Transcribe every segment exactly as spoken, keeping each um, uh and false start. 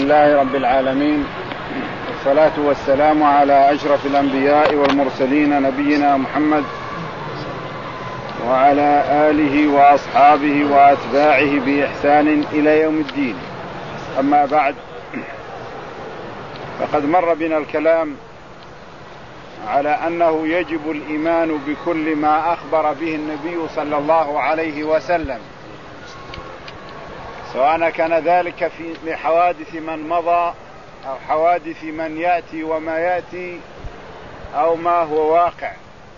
لله رب العالمين، والصلاة والسلام على أشرف الأنبياء والمرسلين نبينا محمد وعلى آله وأصحابه وأتباعه بإحسان إلى يوم الدين. أما بعد، فقد مر بنا الكلام على أنه يجب الإيمان بكل ما أخبر به النبي صلى الله عليه وسلم، سواء كان ذلك في حوادث من مضى أو حوادث من يأتي وما يأتي أو ما هو واقع.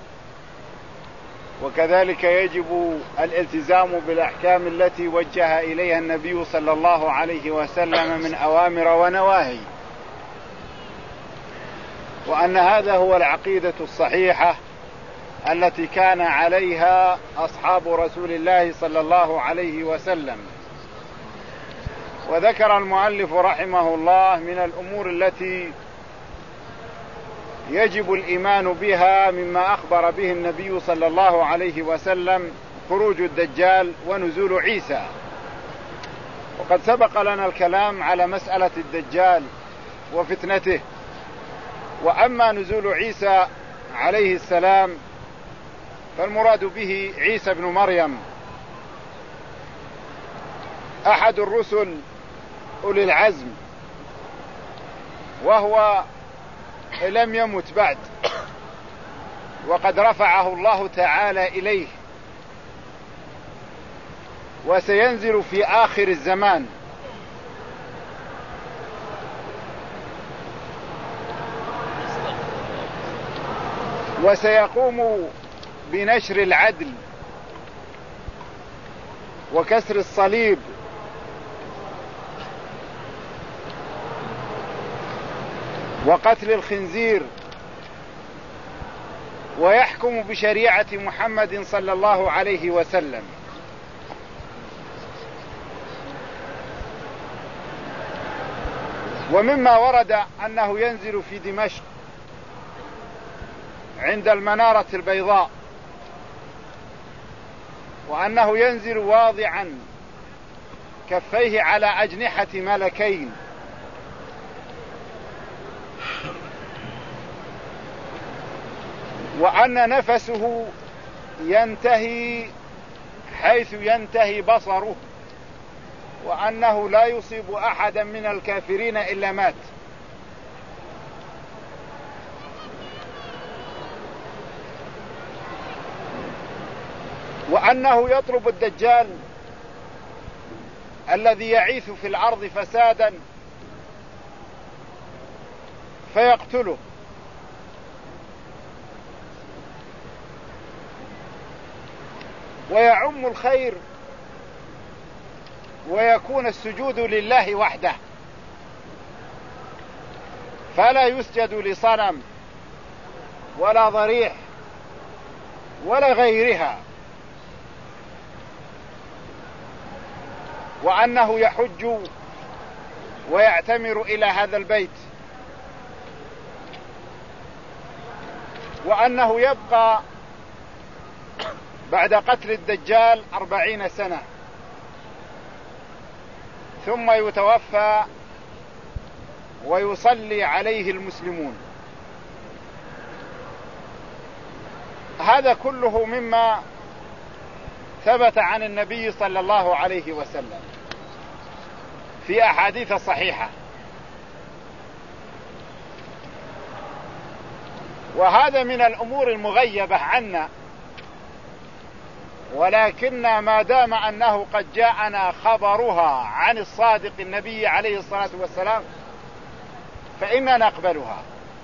وكذلك يجب الالتزام بالأحكام التي وجه إليها النبي صلى الله عليه وسلم من أوامر ونواهي، وأن هذا هو العقيدة الصحيحة التي كان عليها أصحاب رسول الله صلى الله عليه وسلم. وذكر المؤلف رحمه الله من الأمور التي يجب الإيمان بها مما أخبر به النبي صلى الله عليه وسلم خروج الدجال ونزول عيسى. وقد سبق لنا الكلام على مسألة الدجال وفتنته. وأما نزول عيسى عليه السلام فالمراد به عيسى بن مريم، أحد الرسل أولي العزم، وهو لم يمت بعد، وقد رفعه الله تعالى إليه، وسينزل في آخر الزمان. وسيقوم بنشر العدل وكسر الصليب وقتل الخنزير، ويحكم بشريعة محمد صلى الله عليه وسلم. ومما ورد أنه ينزل في دمشق عند المنارة البيضاء، وأنه ينزل واضعا كفيه على أجنحة ملكين، وأن نفسه ينتهي حيث ينتهي بصره، وأنه لا يصيب أحدا من الكافرين إلا مات. وأنه يطلب الدجال الذي يعيث في الأرض فسادا فيقتله، ويعم الخير ويكون السجود لله وحده، فلا يسجد لصنم ولا ضريح ولا غيرها. وأنه يحج ويعتمر إلى هذا البيت، وأنه يبقى بعد قتل الدجال أربعين سنة ثم يتوفى ويصلي عليه المسلمون. هذا كله مما ثبت عن النبي صلى الله عليه وسلم في أحاديث صحيحة. وهذا من الأمور المغيبة عنا، ولكن ما دام أنه قد جاءنا خبرها عن الصادق النبي عليه الصلاة والسلام فإننا نقبلها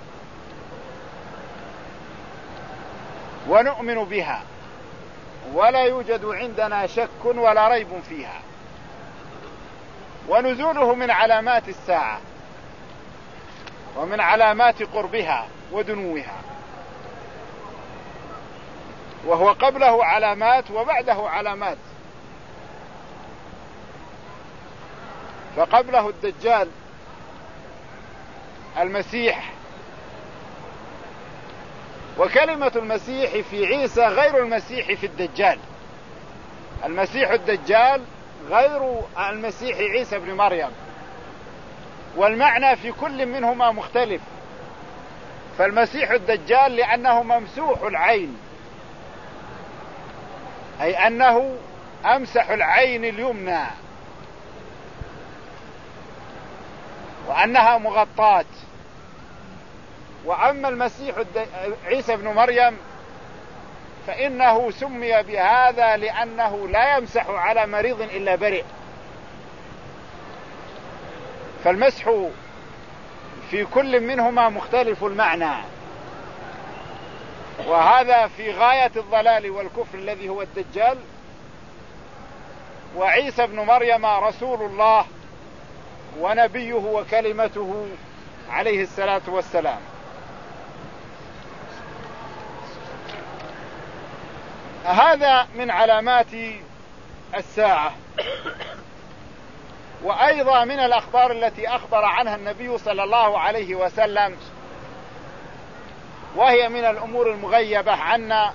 ونؤمن بها، ولا يوجد عندنا شك ولا ريب فيها. ونزوله من علامات الساعة ومن علامات قربها ودنوها، وهو قبله علامات وبعده علامات. فقبله الدجال المسيح، وكلمة المسيح في عيسى غير المسيح في الدجال. المسيح الدجال غير المسيح عيسى بن مريم، والمعنى في كل منهما مختلف. فالمسيح الدجال لأنه ممسوح العين، أي أنه أمسح العين اليمنى وأنها مغطاة. وأما المسيح عيسى بن مريم فإنه سمي بهذا لأنه لا يمسح على مريض إلا برئ. فالمسح في كل منهما مختلف المعنى، وهذا في غاية الضلال والكفر الذي هو الدجال. وعيسى بن مريم رسول الله ونبيه وكلمته عليه الصلاة والسلام. هذا من علامات الساعة. وأيضا من الأخبار التي أخبر عنها النبي صلى الله عليه وسلم، وهي من الأمور المغيبة عنا،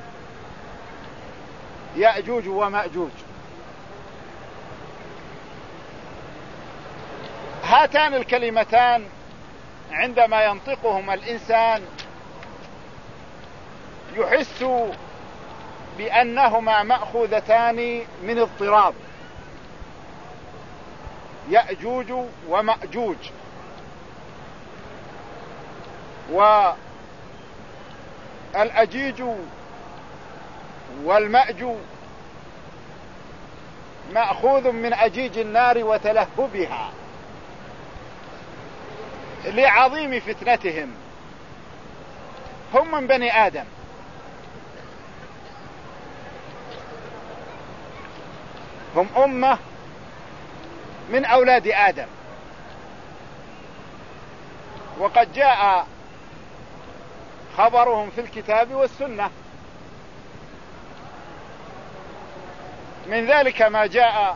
يأجوج ومأجوج. هاتان الكلمتان عندما ينطقهما الإنسان يحس بأنهما مأخوذتان من اضطراب. يأجوج ومأجوج، والأجيج والمأجو مأخوذ من أجيج النار وتلهبها لعظيم فتنتهم. هم من بني آدم، هم أمة من أولاد آدم. وقد جاء خبرهم في الكتاب والسنة. من ذلك ما جاء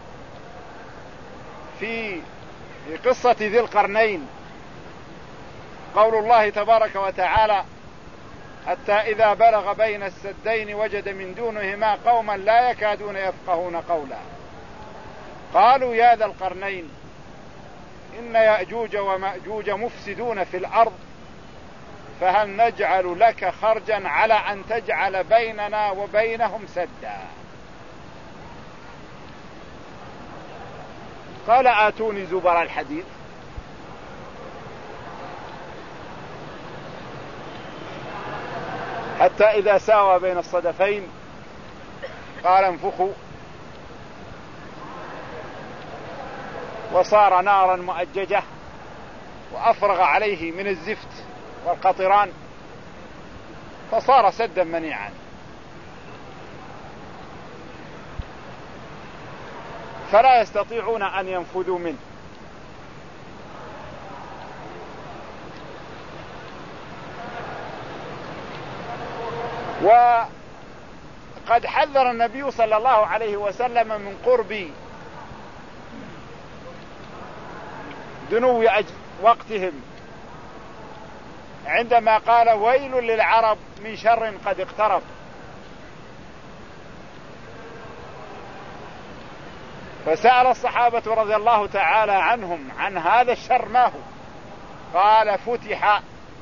في قصة ذي القرنين، قول الله تبارك وتعالى: حتى إذا بلغ بين السدين وجد من دونهما قوما لا يكادون يفقهون قولا قالوا يا ذا القرنين إن يأجوج ومأجوج مفسدون في الأرض فهل نجعل لك خرجا على أن تجعل بيننا وبينهم سدا. قال آتوني زبر الحديد. حتى إذا ساوى بين الصدفين قال انفخوا وصار نارا مؤججة وأفرغ عليه من الزفت والقطران فصار سدا منيعا. فلا يستطيعون أن ينفذوا منه. وقد حذر النبي صلى الله عليه وسلم من قرب دنو وقتهم عندما قال: ويل للعرب من شر قد اقترب. فسأل الصحابة رضي الله تعالى عنهم عن هذا الشر ما هو، قال: فتح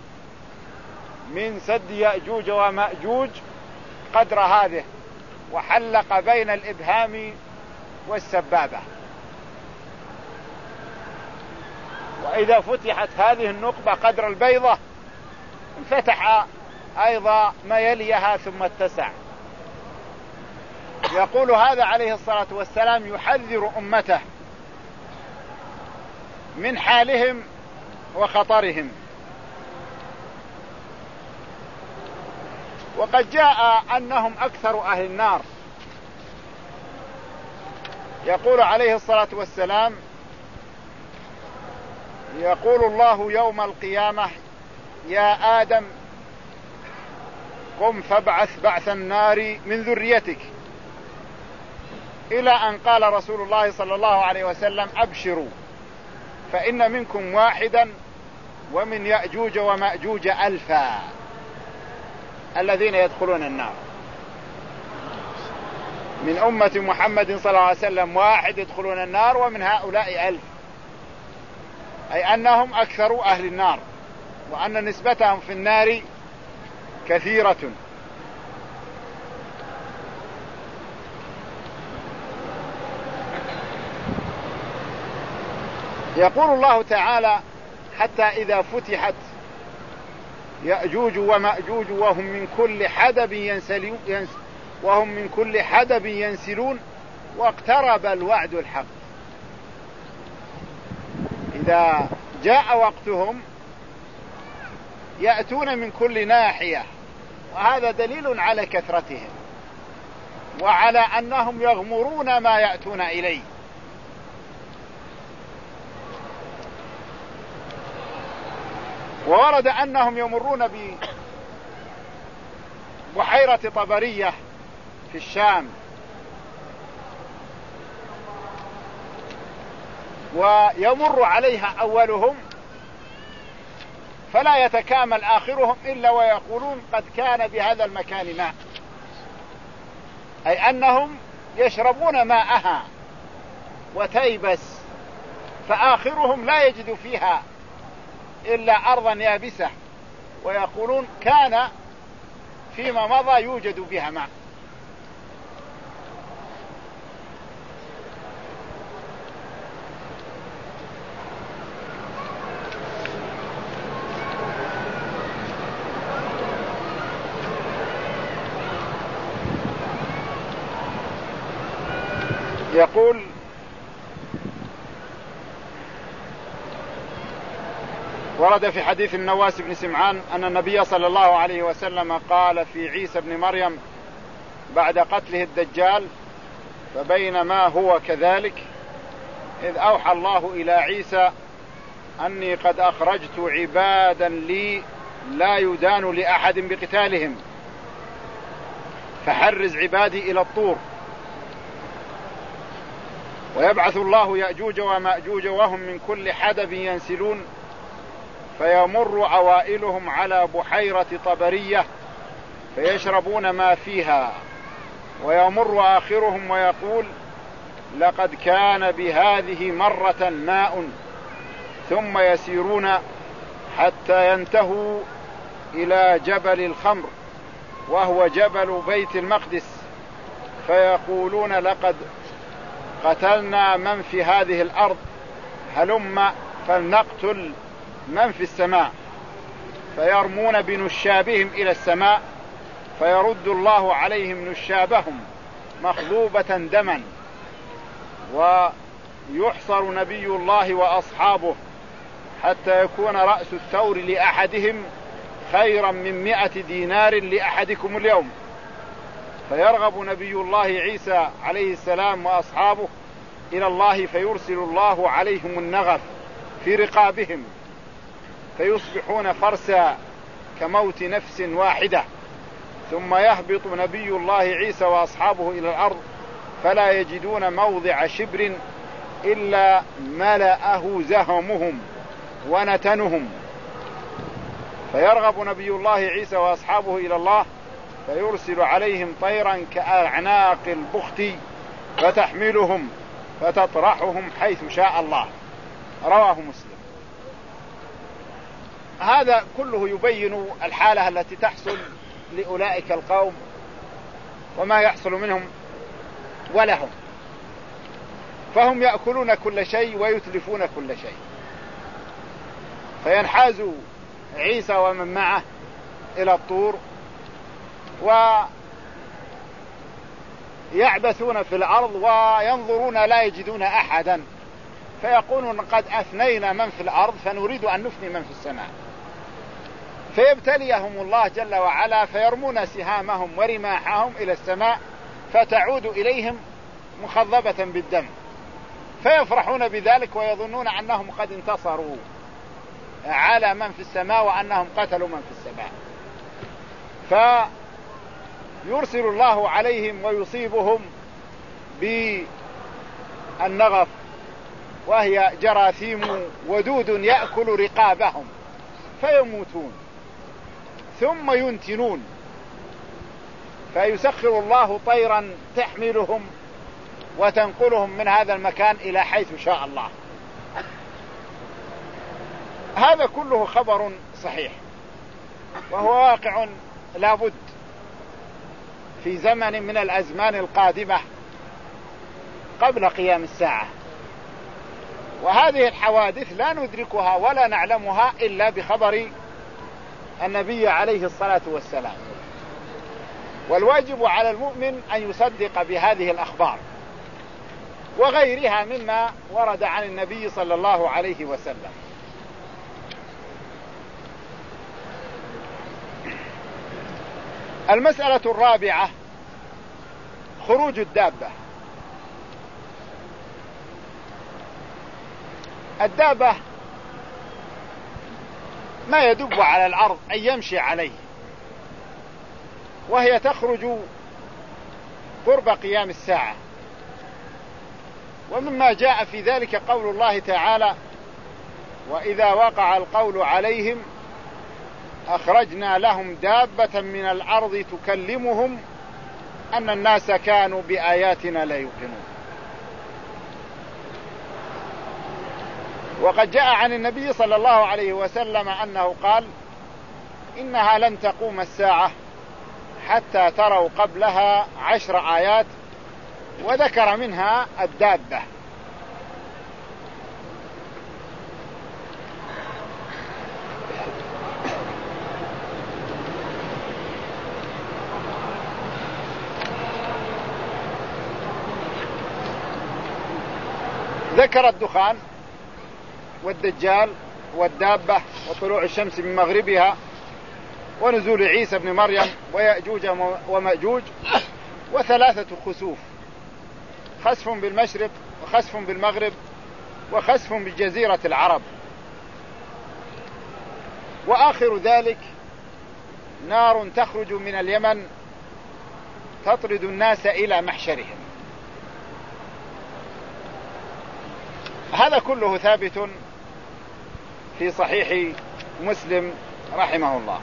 من سد يأجوج ومأجوج قدر هذه، وحلق بين الإبهام والسبابة. وإذا فتحت هذه النقبة قدر البيضة انفتح أيضا ما يليها ثم اتسع. يقول هذا عليه الصلاة والسلام يحذر أمته من حالهم وخطرهم. وقد جاء أنهم أكثر أهل النار. يقول عليه الصلاة والسلام: يقول الله يوم القيامة: يا آدم قم فابعث بعث النار من ذريتك، إلى أن قال رسول الله صلى الله عليه وسلم: أبشروا فإن منكم واحدا ومن يأجوج ومأجوج ألفا الذين يدخلون النار. من أمة محمد صلى الله عليه وسلم واحد يدخلون النار، ومن هؤلاء ألف. أي أنهم أكثر أهل النار، وأن نسبتهم في النار كثيرة. يقول الله تعالى: حتى إذا فتحت يأجوج ومأجوج وهم من كل حدب ينسلون وهم من كل حدب ينسلون واقترب الوعد الحق. إذا جاء وقتهم يأتون من كل ناحية، وهذا دليل على كثرتهم وعلى أنهم يغمرون ما يأتون إليه. وورد أنهم يمرون ببحيرة طبرية في الشام، ويمر عليها أولهم فلا يتكامل آخرهم إلا ويقولون قد كان بهذا المكان ماء، أي أنهم يشربون ماءها وتيبس، فآخرهم لا يجد فيها إلا أرضا يابسة، ويقولون كان فيما مضى يوجد بها ماء. يقول: ورد في حديث النواس بن سمعان أن النبي صلى الله عليه وسلم قال في عيسى بن مريم بعد قتله الدجال: فبينما هو كذلك إذ أوحى الله إلى عيسى أني قد أخرجت عبادا لي لا يدان لأحد بقتالهم، فحرز عبادي إلى الطور. ويبعث الله يأجوج ومأجوج وهم من كل حدب ينسلون، فيمر عوائلهم على بحيرة طبرية فيشربون ما فيها، ويمر آخرهم ويقول: لقد كان بهذه مرة ماء، ثم يسيرون حتى ينتهوا إلى جبل الخمر وهو جبل بيت المقدس، فيقولون: لقد قتلنا من في هذه الأرض، هلم فلنقتل من في السماء. فيرمون بنشابهم إلى السماء، فيرد الله عليهم نشابهم مخضوبة دما، ويحصر نبي الله وأصحابه حتى يكون رأس الثور لأحدهم خيرا من مئة دينار لأحدكم اليوم. فيرغب نبي الله عيسى عليه السلام وأصحابه إلى الله، فيرسل الله عليهم النغف في رقابهم، فيصبحون فرسا كموت نفس واحدة. ثم يهبط نبي الله عيسى وأصحابه إلى الأرض، فلا يجدون موضع شبر إلا ملأه زهمهم ونتنهم. فيرغب نبي الله عيسى وأصحابه إلى الله، فيرسل عليهم طيرا كأعناق البخت فتحملهم فتطرحهم حيث شاء الله. رواه مسلم. هذا كله يبين الحالة التي تحصل لأولئك القوم وما يحصل منهم ولهم، فهم يأكلون كل شيء ويتلفون كل شيء. فينحاز عيسى ومن معه إلى الطور ويعبثون في الأرض وينظرون لا يجدون أحدا، فيقولون: قد أفنينا من في الأرض فنريد أن نفني من في السماء. فيبتليهم الله جل وعلا، فيرمون سهامهم ورماحهم إلى السماء، فتعود إليهم مخضبة بالدم، فيفرحون بذلك ويظنون أنهم قد انتصروا على من في السماء وأنهم قتلوا من في السماء. فيرسل الله عليهم ويصيبهم بالنغف، وهي جراثيم ودود يأكل رقابهم فيموتون، ثم ينتنون، فيسخر الله طيرا تحملهم وتنقلهم من هذا المكان إلى حيث شاء الله. هذا كله خبر صحيح، وهو واقع لا بد في زمن من الأزمان القادمة قبل قيام الساعة. وهذه الحوادث لا ندركها ولا نعلمها إلا بخبر النبي عليه الصلاة والسلام، والواجب على المؤمن أن يصدق بهذه الأخبار وغيرها مما ورد عن النبي صلى الله عليه وسلم. المسألة الرابعة خروج الدابة. الدابة ما يدب على الأرض أن يمشي عليه، وهي تخرج قرب قيام الساعة. ومما جاء في ذلك قول الله تعالى: وإذا وقع القول عليهم أخرجنا لهم دابة من الأرض تكلمهم أن الناس كانوا بآياتنا لا يوقنون. وقد جاء عن النبي صلى الله عليه وسلم أنه قال: إنها لن تقوم الساعة حتى تروا قبلها عشر آيات، وذكر منها الدابة. ذكر الدخان والدجال والدابة وطلوع الشمس من مغربها ونزول عيسى بن مريم ويأجوج ومأجوج وثلاثة خسوف: خسف بالمشرق وخسف بالمغرب وخسف بجزيرة العرب. وآخر ذلك نار تخرج من اليمن تطرد الناس إلى محشرهم. هذا كله ثابت في صحيح مسلم رحمه الله.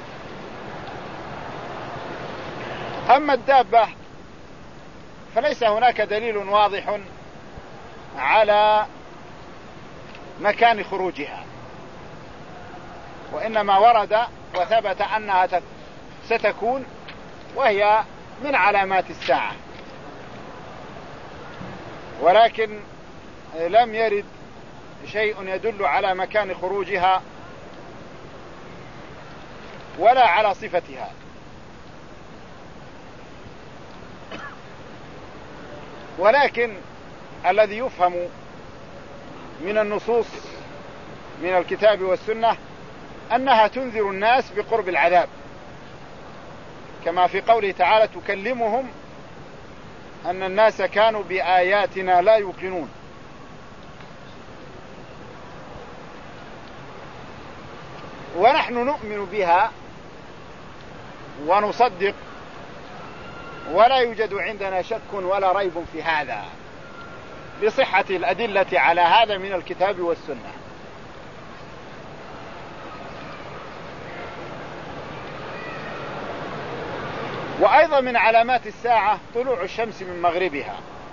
أما الدابة فليس هناك دليل واضح على مكان خروجها، وإنما ورد وثبت أنها ستكون، وهي من علامات الساعة، ولكن لم يرد شيء يدل على مكان خروجها ولا على صفتها. ولكن الذي يفهم من النصوص من الكتاب والسنة أنها تنذر الناس بقرب العذاب، كما في قوله تعالى: تكلمهم أن الناس كانوا بآياتنا لا يوقنون. ونحن نؤمن بها ونصدق، ولا يوجد عندنا شك ولا ريب في هذا لصحة الأدلة على هذا من الكتاب والسنة. وأيضا من علامات الساعة طلوع الشمس من مغربها.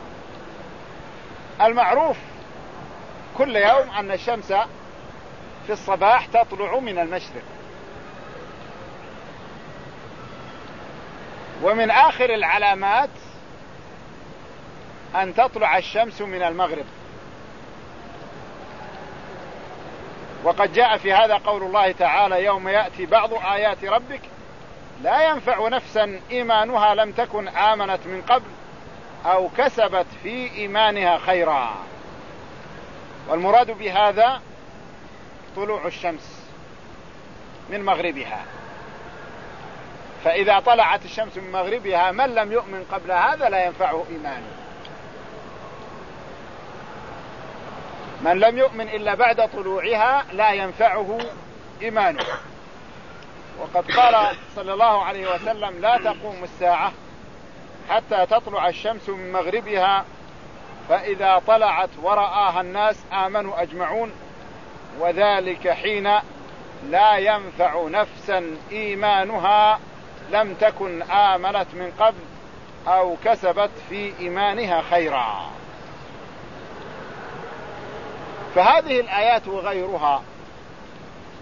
المعروف كل يوم أن الشمس في الصباح تطلع من المشرق، ومن آخر العلامات أن تطلع الشمس من المغرب. وقد جاء في هذا قول الله تعالى: يوم يأتي بعض آيات ربك لا ينفع نفسا إيمانها لم تكن آمنت من قبل أو كسبت في إيمانها خيرا. والمراد بهذا طلوع الشمس من مغربها، فإذا طلعت الشمس من مغربها من لم يؤمن قبل هذا لا ينفعه إيمانه، من لم يؤمن إلا بعد طلوعها لا ينفعه إيمانه. وقد قال صلى الله عليه وسلم: لا تقوم الساعة حتى تطلع الشمس من مغربها، فإذا طلعت ورآها الناس آمنوا أجمعون، وذلك حين لا ينفع نفسا إيمانها لم تكن آمنت من قبل أو كسبت في إيمانها خيرا. فهذه الآيات وغيرها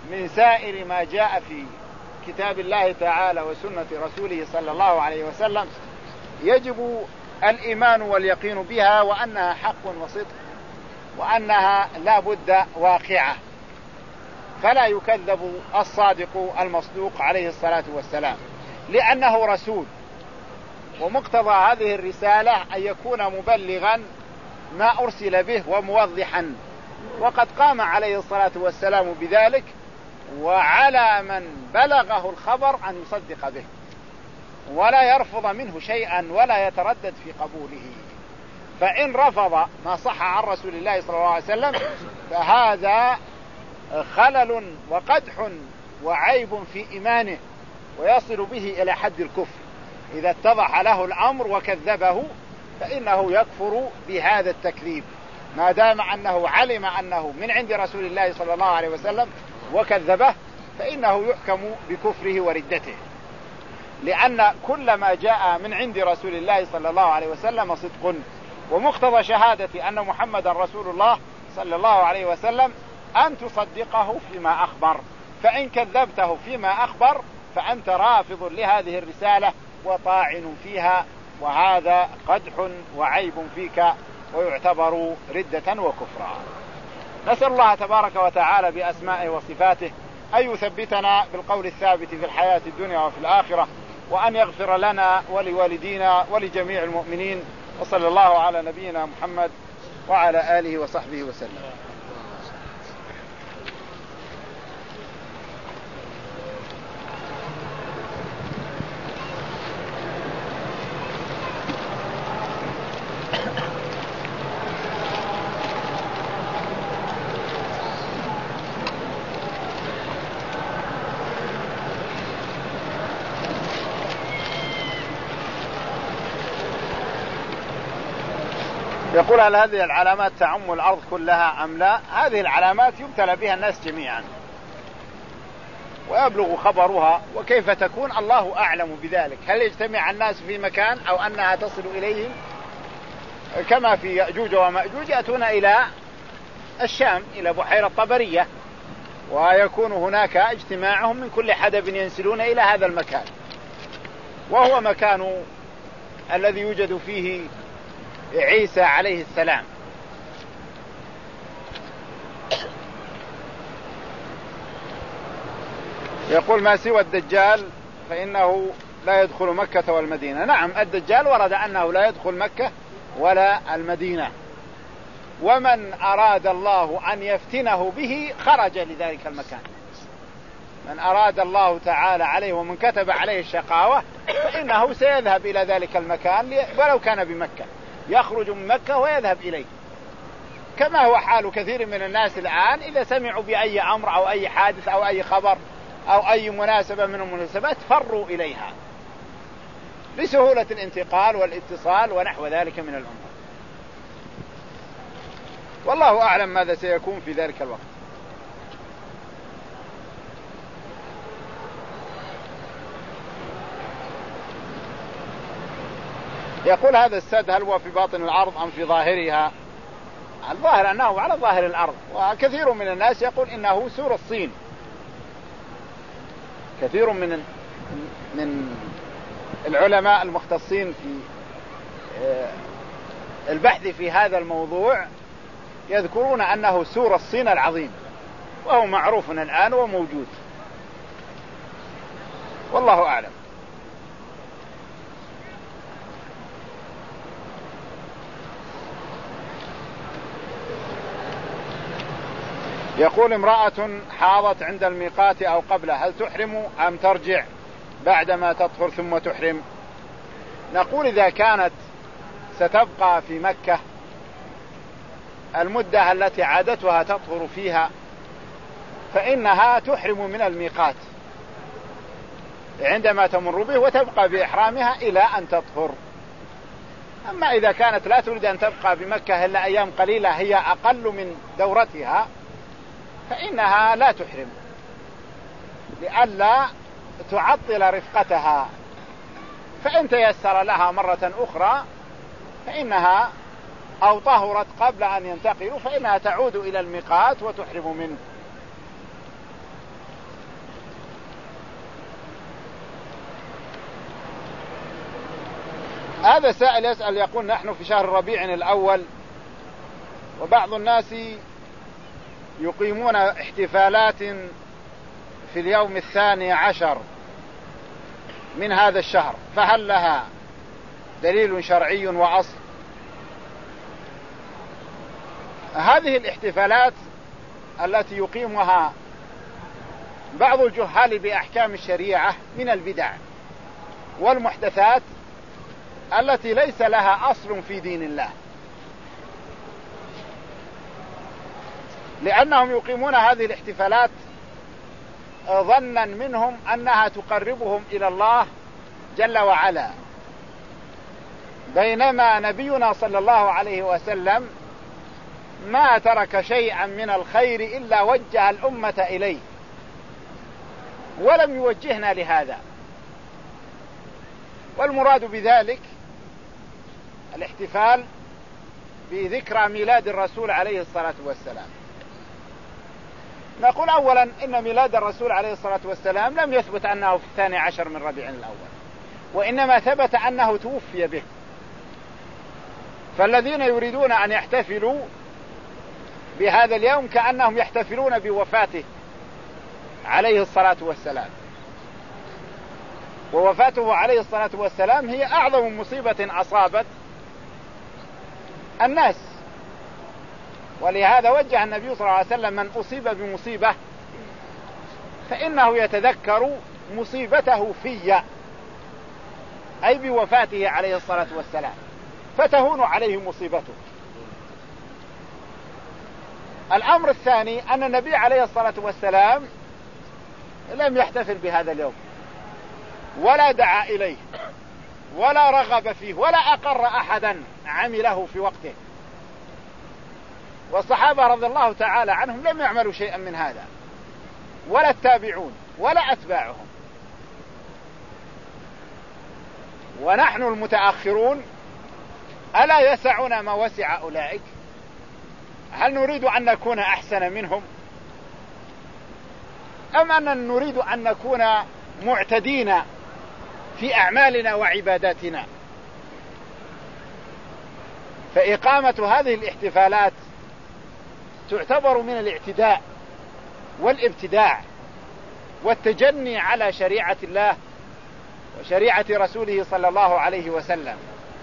من سائر ما جاء في كتاب الله تعالى وسنة رسوله صلى الله عليه وسلم يجب الإيمان واليقين بها، وأنها حق وصدق، وأنها لا بد واقعة، فلا يكذب الصادق المصدوق عليه الصلاة والسلام، لأنه رسول، ومقتضى هذه الرسالة أن يكون مبلغا ما أرسل به وموضحا، وقد قام عليه الصلاة والسلام بذلك، وعلى من بلغه الخبر أن يصدق به ولا يرفض منه شيئا ولا يتردد في قبوله. فإن رفض ما صح عن رسول الله صلى الله عليه وسلم فهذا خلل وقدح وعيب في إيمانه، ويصل به إلى حد الكفر. إذا اتضح له الأمر وكذبه فإنه يكفر بهذا التكذيب، ما دام أنه علم أنه من عند رسول الله صلى الله عليه وسلم وكذبه، فإنه يحكم بكفره وردته، لأن كل ما جاء من عند رسول الله صلى الله عليه وسلم صدق. ومقتضى شهادة أن محمد رسول الله صلى الله عليه وسلم أن تصدقه فيما أخبر، فإن كذبته فيما أخبر فأنت رافض لهذه الرسالة وطاعن فيها، وهذا قدح وعيب فيك ويعتبر ردة وكفرا. نسأل الله تبارك وتعالى بأسمائه وصفاته أن يثبتنا بالقول الثابت في الحياة الدنيا وفي الآخرة، وأن يغفر لنا ولوالدينا ولجميع المؤمنين، وصلى الله على نبينا محمد وعلى آله وصحبه وسلم. يقول هل هذه العلامات تعم الأرض كلها أم لا؟ هذه العلامات يبتلى بها الناس جميعا ويبلغ خبرها، وكيف تكون الله أعلم بذلك. هل يجتمع الناس في مكان أو أنها تصل إليهم؟ كما في يأجوج ومأجوج يأتون إلى الشام إلى بحيرة طبرية، ويكون هناك اجتماعهم من كل حدب ينسلون إلى هذا المكان، وهو مكان الذي يوجد فيه عيسى عليه السلام. يقول ما سوى الدجال فإنه لا يدخل مكة والمدينة. نعم، الدجال ورد أنه لا يدخل مكة ولا المدينة، ومن أراد الله أن يفتنه به خرج لذلك المكان. من أراد الله تعالى عليه ومن كتب عليه الشقاوة فإنه سيذهب إلى ذلك المكان ولو كان بمكة، يخرج من مكة ويذهب إليه، كما هو حال كثير من الناس الآن إذا سمعوا بأي أمر أو أي حادث أو أي خبر أو أي مناسبة من المناسبات فروا إليها لسهولة الانتقال والاتصال ونحو ذلك من الأمور. والله أعلم ماذا سيكون في ذلك الوقت. يقول هذا السد هل هو في باطن الأرض أم في ظاهرها؟ الظاهر أنه على ظاهر الأرض، وكثير من الناس يقول إنه سور الصين. كثير من من العلماء المختصين في البحث في هذا الموضوع يذكرون أنه سور الصين العظيم، وهو معروف الآن وموجود، والله أعلم. يقول امرأة حاضت عند الميقات أو قبله هل تحرم أم ترجع بعدما تطهر ثم تحرم؟ نقول إذا كانت ستبقى في مكة المدة التي عادتها تطهر فيها فإنها تحرم من الميقات عندما تمر به وتبقى بإحرامها إلى أن تطهر. أما إذا كانت لا تريد أن تبقى بمكة إلا أيام قليلة هي أقل من دورتها فإنها لا تحرم لئلا تعطل رفقتها، فإن تيسر لها مرة أخرى فإنها أو طهرت قبل أن ينتقلوا فإنها تعود إلى الميقات وتحرم منه. هذا سائل يسأل يقول نحن في شهر ربيع الأول، وبعض الناس يقيمون احتفالات في اليوم الثاني عشر من هذا الشهر، فهل لها دليل شرعي وأصل؟ هذه الاحتفالات التي يقيمها بعض الجهال بأحكام الشريعة من البدع والمحدثات التي ليس لها أصل في دين الله، لأنهم يقيمون هذه الاحتفالات ظنا منهم أنها تقربهم إلى الله جل وعلا، بينما نبينا صلى الله عليه وسلم ما ترك شيئا من الخير إلا وجه الأمة إليه، ولم يوجهنا لهذا. والمراد بذلك الاحتفال بذكرى ميلاد الرسول عليه الصلاة والسلام. نقول أولا إن ميلاد الرسول عليه الصلاة والسلام لم يثبت أنه في الثاني عشر من ربيع الأول، وإنما ثبت أنه توفي به. فالذين يريدون أن يحتفلوا بهذا اليوم كأنهم يحتفلون بوفاته عليه الصلاة والسلام، ووفاته عليه الصلاة والسلام هي أعظم مصيبة أصابت الناس، ولهذا وجه النبي صلى الله عليه وسلم من أصيب بمصيبة فإنه يتذكر مصيبته في، أي بوفاته عليه الصلاة والسلام، فتهون عليه مصيبته. الأمر الثاني أن النبي عليه الصلاة والسلام لم يحتفل بهذا اليوم ولا دعا إليه ولا رغب فيه ولا أقر أحدا عمله في وقته، والصحابة رضي الله تعالى عنهم لم يعملوا شيئا من هذا، ولا التابعون ولا أتباعهم. ونحن المتأخرون ألا يسعنا ما وسع أولئك؟ هل نريد أن نكون أحسن منهم، أم أننا نريد أن نكون معتدين في أعمالنا وعباداتنا؟ فإقامة هذه الاحتفالات تعتبر من الاعتداء والابتداع والتجني على شريعة الله وشريعة رسوله صلى الله عليه وسلم.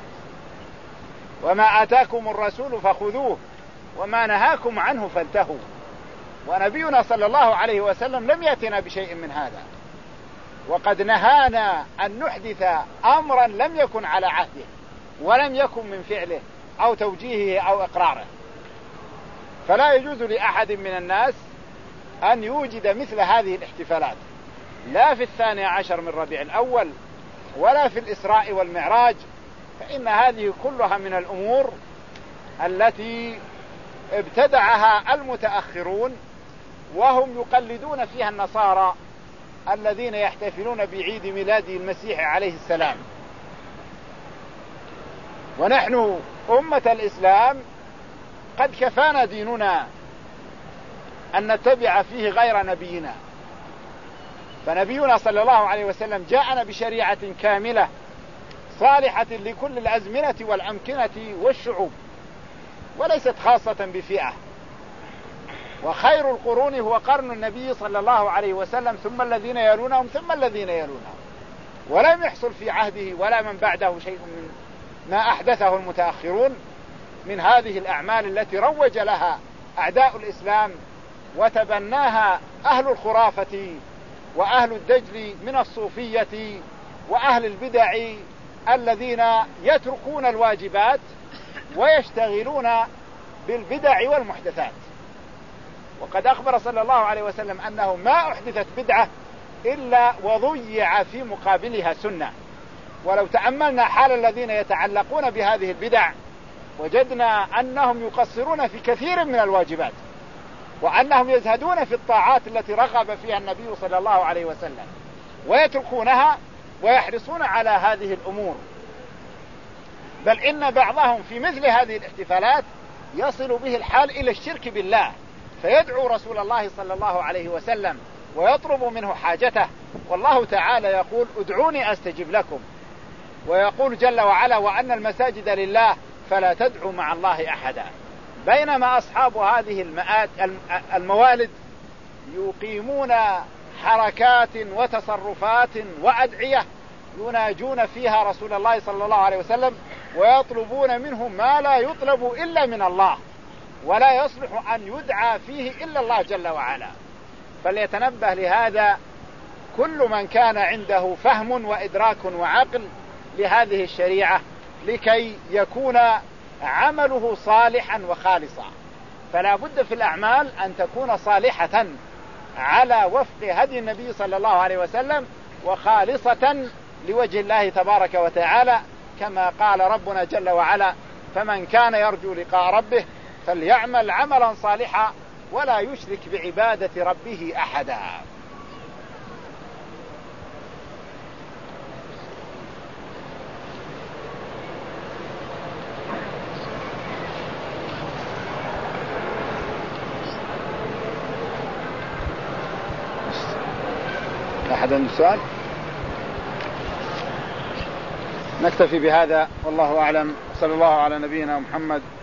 وما آتاكم الرسول فخذوه وما نهاكم عنه فانتهوا. ونبينا صلى الله عليه وسلم لم يأتنا بشيء من هذا، وقد نهانا أن نحدث أمرا لم يكن على عهده ولم يكن من فعله أو توجيهه أو إقراره. فلا يجوز لأحد من الناس أن يوجد مثل هذه الاحتفالات، لا في الثاني عشر من ربيع الأول ولا في الإسراء والمعراج، فإن هذه كلها من الأمور التي ابتدعها المتأخرون، وهم يقلدون فيها النصارى الذين يحتفلون بعيد ميلاد المسيح عليه السلام. ونحن أمة الإسلام قد كفانا ديننا أن نتبع فيه غير نبينا، فنبينا صلى الله عليه وسلم جاءنا بشريعة كاملة صالحة لكل الأزمنة والأمكنة والشعوب، وليست خاصة بفئة. وخير القرون هو قرن النبي صلى الله عليه وسلم، ثم الذين يلونهم ثم الذين يلونهم، ولم يحصل في عهده ولا من بعده شيء من ما أحدثه المتأخرون من هذه الأعمال التي روج لها أعداء الإسلام وتبناها أهل الخرافة وأهل الدجل من الصوفية وأهل البدع الذين يتركون الواجبات ويشتغلون بالبدع والمحدثات. وقد أخبر صلى الله عليه وسلم أنه ما أحدثت بدعة إلا وضيع في مقابلها سنة. ولو تأملنا حال الذين يتعلقون بهذه البدع وجدنا أنهم يقصرون في كثير من الواجبات، وأنهم يزهدون في الطاعات التي رغب فيها النبي صلى الله عليه وسلم ويتركونها ويحرصون على هذه الأمور. بل إن بعضهم في مثل هذه الاحتفالات يصل به الحال إلى الشرك بالله، فيدعو رسول الله صلى الله عليه وسلم ويطلب منه حاجته، والله تعالى يقول ادعوني أستجب لكم. ويقول جل وعلا وأن المساجد لله فلا تدعوا مع الله أحدا، بينما أصحاب هذه الموالد يقيمون حركات وتصرفات وأدعية يناجون فيها رسول الله صلى الله عليه وسلم ويطلبون منه ما لا يطلب إلا من الله، ولا يصلح أن يدعى فيه إلا الله جل وعلا. فليتنبه لهذا كل من كان عنده فهم وإدراك وعقل لهذه الشريعة لكي يكون عمله صالحا وخالصا. فلا بد في الأعمال أن تكون صالحة على وفق هدي النبي صلى الله عليه وسلم وخالصة لوجه الله تبارك وتعالى، كما قال ربنا جل وعلا فمن كان يرجو لقاء ربه فليعمل عملا صالحا ولا يشرك بعبادة ربه أحدا. أحد عنده سؤال؟ نكتفي بهذا والله أعلم. صلى الله على نبينا محمد